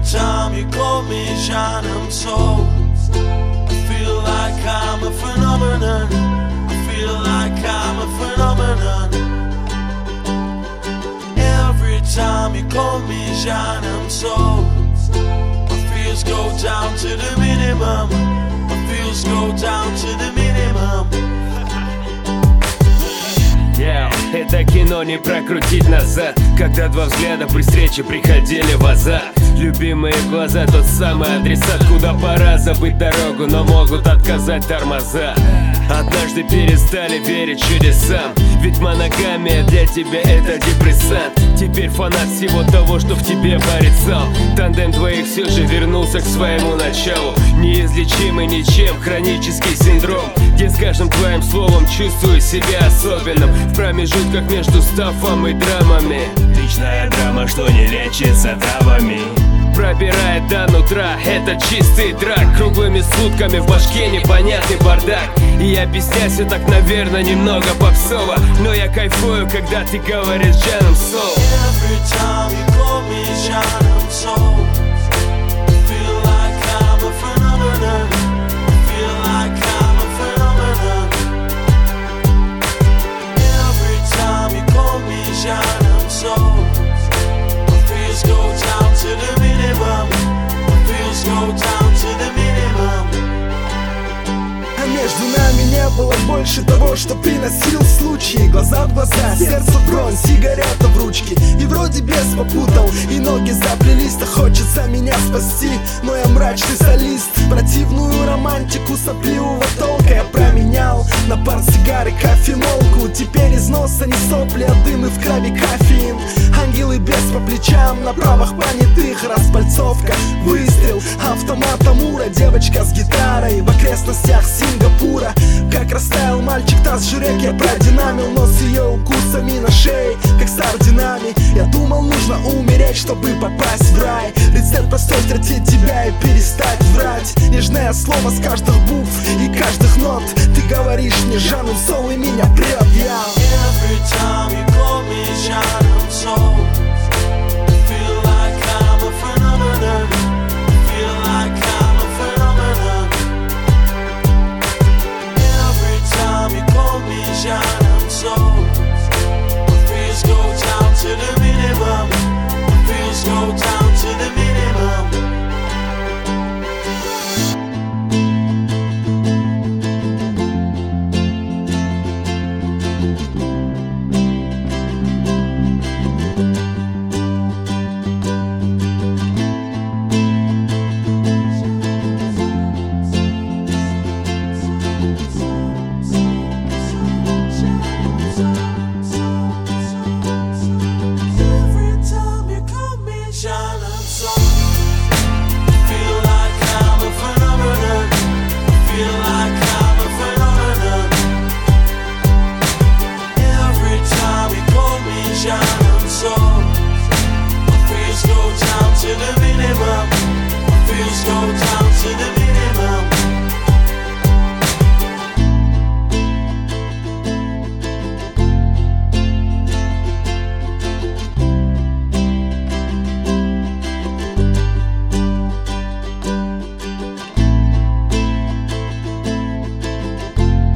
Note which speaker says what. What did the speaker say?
Speaker 1: time you call me shining so I feel like I'm a phenomenon. I feel like I'm a phenomenon. Every time you call me shining so my fears go down to the minimum. My fears go down to the minimum.
Speaker 2: Это кино не прокрутить назад, когда два взгляда при встрече приходили в азарт. Любимые глаза, тот самый адресат, куда пора забыть дорогу, но могут отказать тормоза. Однажды перестали верить чудесам, ведь моногамия для тебя это депрессант. Теперь фанат всего того, что в тебе варит сал. Тандем двоих все же вернулся к своему началу. Неизлечимый ничем хронический синдром, где с каждым твоим словом чувствую себя особенным. В промежутках между стафом и драмами.
Speaker 3: Личная драма, что не лечится травами.
Speaker 2: Пробирает до нутра, это чистый драк. Круглыми сутками в башке непонятный бардак. И я объясняю все так, наверное, немного попсово, но я кайфую, когда ты говоришь Жаном Соу.
Speaker 1: Every time you call me shining so I feel like I'm a phenomenon. I feel like I'm a phenomenon. Every time you call me shining so my fears go down to the minimum. My fears go down to the minimum.
Speaker 4: А между нами не было больше того, что приносил случай. Глаза в глаза, сердце в бронь, сигарета в ручке. И вроде без попутал, и ноги заплелись. То хочется меня спасти, но я мрачный солист. Противную романтику сопливого толка я променял на пар сигар и кофемолку. Теперь из носа не сопли, а дым и в крови кофеин. Ангелы без по плечам, на правах понятых распальцовка, выстрел автоматом ура. Девочка с гитарой в окрестностях Сингапура. Как растаял мальчик, таз журек я продинамил. Но с ее укусами на шее, как с орденами. Я думал, нужно умереть, чтобы попасть в рай. Рецепт простой: встретить тебя и перестать врать. Нежное слово с каждых букв и каждых нот. Ты говоришь мне Жаном Соу, и меня прет, я.
Speaker 1: Every time you call me shining